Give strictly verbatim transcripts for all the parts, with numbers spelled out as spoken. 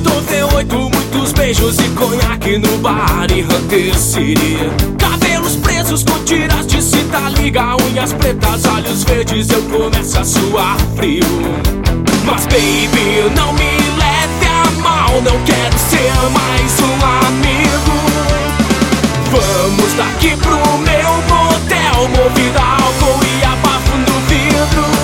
V oito, muitos beijos e conhaque no bar em Hunter City. Cabelos presos com tiras de cinta liga, unhas pretas, olhos verdes, eu começo a suar frio. Mas baby, não me leve a mal, não quero ser mais um amigo. Vamos daqui pro meu motel, movido a álcool e abafo no vidro.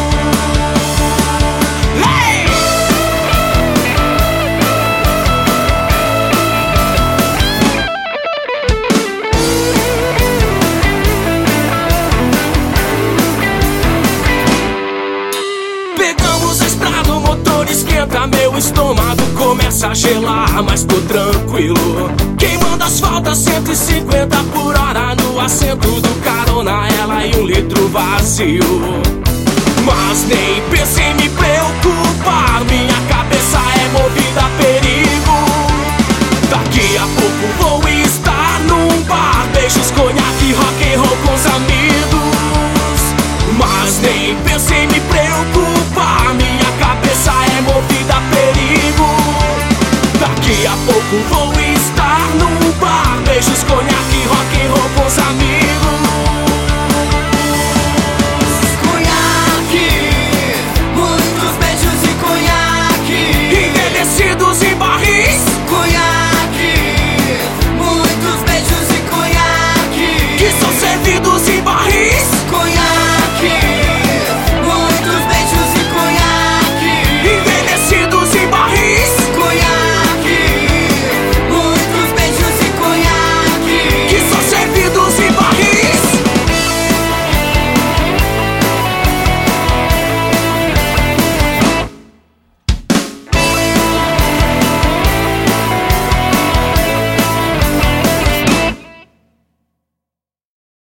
Pegamos a estrada, o motor esquenta, meu estômago começa a gelar, mas tô tranquilo. Queimando asfalto a cento e cinquenta por hora no assento do carona, ela e um litro vazio. Mas nem pensei em me preocupar, minha cabeça é movida a perigo. Daqui a pouco vou estar num bar, beijos, conhaque, rock and roll com os amigos. Mas nem pensei em me preocupar, minha cabeça é movida a perigo. Daqui a pouco vou estar num bar, beijos, conhaque,